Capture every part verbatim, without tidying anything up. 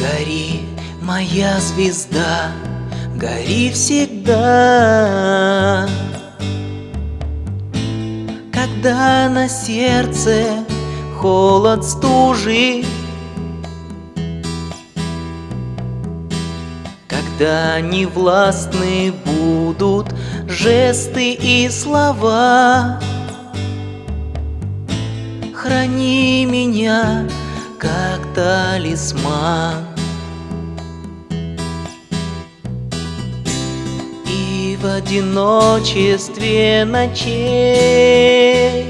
Гори, моя звезда, гори всегда. Когда на сердце холод стужи, когда невластны будут жесты и слова, храни меня, как талисман. И в одиночестве ночей,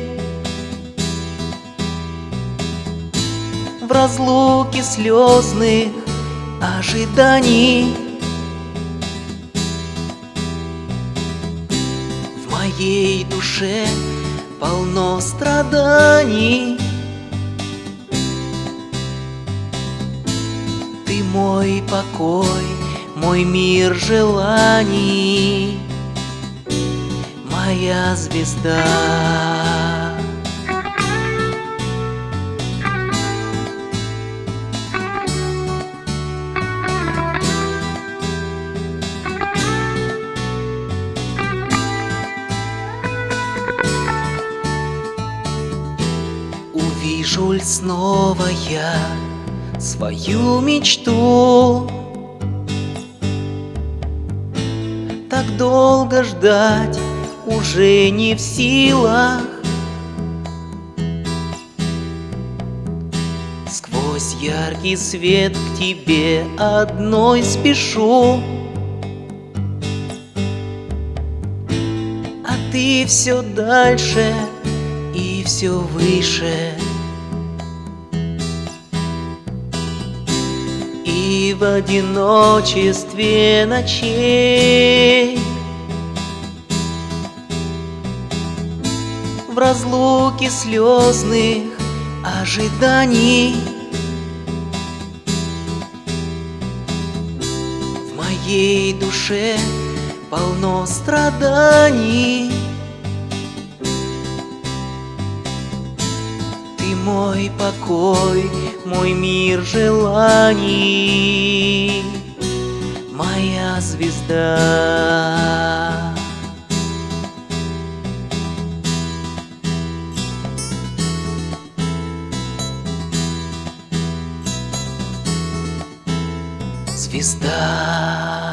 в разлуке слезных ожиданий, в моей душе полно страданий. Ты мой покой, мой мир желаний, моя звезда. Увижу ль снова я свою мечту? Так долго ждать уже не в силах. Сквозь яркий свет к тебе одной спешу, а ты все дальше и все выше. И в одиночестве ночей, в разлуке слезных ожиданий, в моей душе полно страданий. Ты мой покой, мой мир желаний, моя звезда. Звезда.